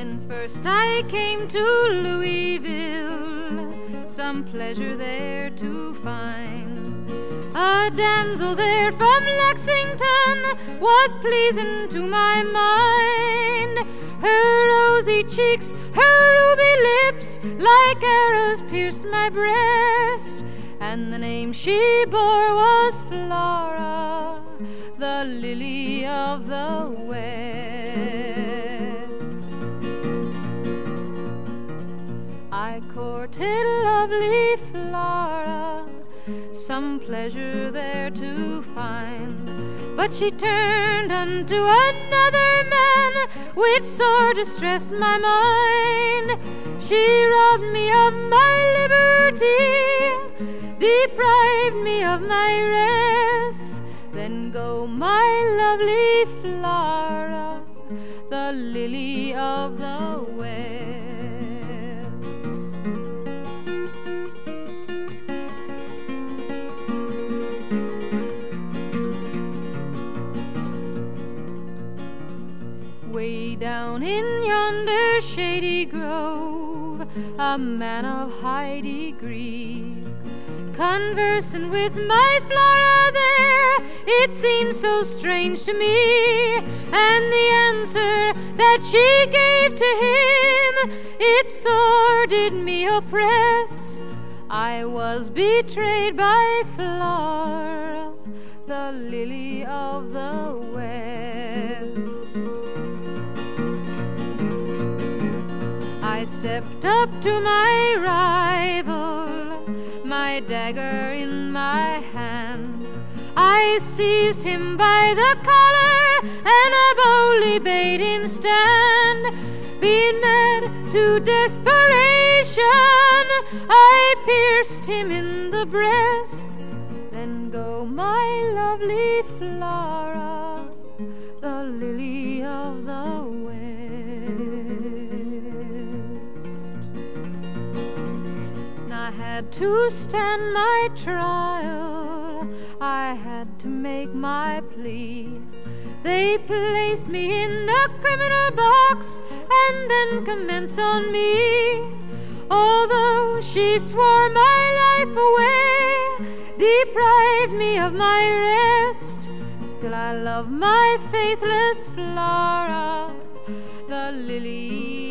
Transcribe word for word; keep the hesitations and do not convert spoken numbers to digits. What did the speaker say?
When first I came to Louisville, some pleasure there to find, a damsel there from Lexington was pleasing to my mind. Her rosy cheeks, her ruby lips, like arrows pierced my breast, and the name she bore was Flora, the lily of the West. I courted lovely Flora, some pleasure there to find, but she turned unto another man, which sore distressed my mind. She robbed me of my liberty, deprived me of my rest. Then go my lovely Flora, the lily of the West. Way down in yonder shady grove, a man of high degree, conversing with my Flora there, it seemed so strange to me, and the answer that she gave to him, it sore did me oppress. I was betrayed by Flora, the lily of the West. I stepped up to my rival, my dagger in my hand. I seized him by the collar, and I boldly bade him stand. Being mad to desperation, I pierced him in the breast. Then go my lovely Flora, the lily of the West. I had to stand my trial, I had to make my plea. They placed me in the criminal box and then commenced on me. Although she swore my life away, deprived me of my rest, still I love my faithless Flora, the lily